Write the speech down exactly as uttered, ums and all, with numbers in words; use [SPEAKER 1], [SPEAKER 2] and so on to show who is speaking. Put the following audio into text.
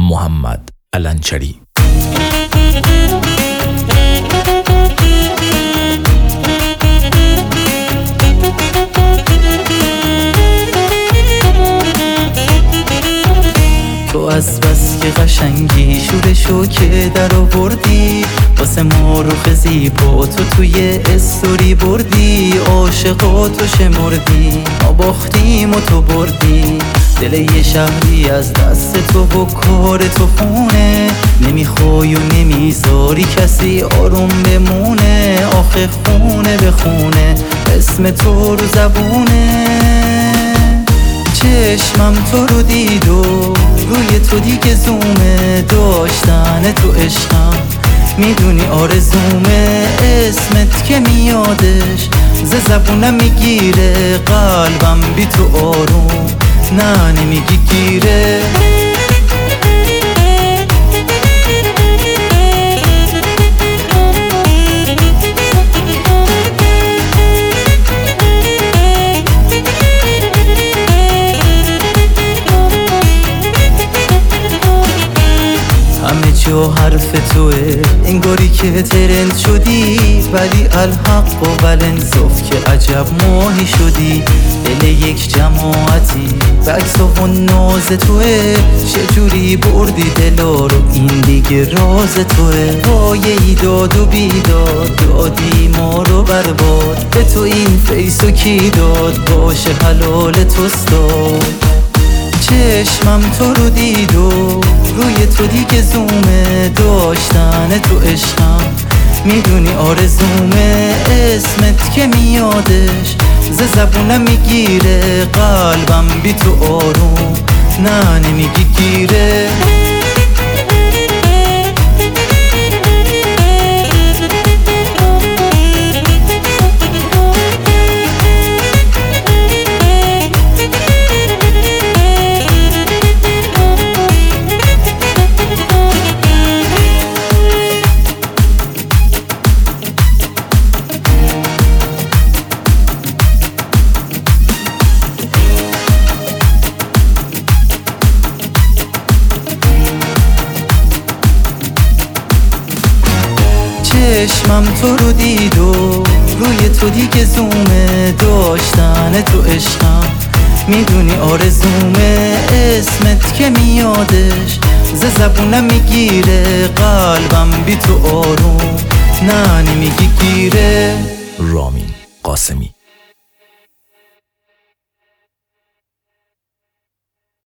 [SPEAKER 1] محمد الانچری.
[SPEAKER 2] تو از بس که قشنگی شورشو که در آوردی، واسه ما روخ زیبا تو توی استوری بردی، عاشقاتو شمردی، ما باختیم و تو بردی، دل یه شهری از دست تو و کار تو خونه، نمیخوای و نمیذاری کسی آروم بمونه، آخه خونه به خونه اسم تو رو زبونه. چشمم تو رو دید و روی تو دیگه زومه، داشتن تو عشقم میدونی آرزومه، اسمت که میادش ز زبونم میگیره، قلبم بی تو آروم نه نمیگی گیره. همه جا حرف توه، انگاری که ترند شدی، ولی الحق و ولنصف که عجب ماهی شدی، دل یک جماعتی بکس و ناز توه، چجوری بردی دلا رو این دیگه راز توه، وای ایداد و بیداد دادی ما رو برباد، به تو این فیسو کی داد باشه حلال توستاد. چشمم تو رو دید و روی تو دیگه زومه، داشتن تو عشقم میدونی آرزومه، اسمت که میادش ز زبونم میگیره، قلبم بی تو آروم نه نمیگی گیره. چشمم تو رو دید و روی تو دیگه زومه، داشتن تو عشقم میدونی آرزومه، اسمت که میادش ز زبونم میگیره، قلبم بی تو آروم نه نمیگی گیره.
[SPEAKER 1] رامین قاسمی.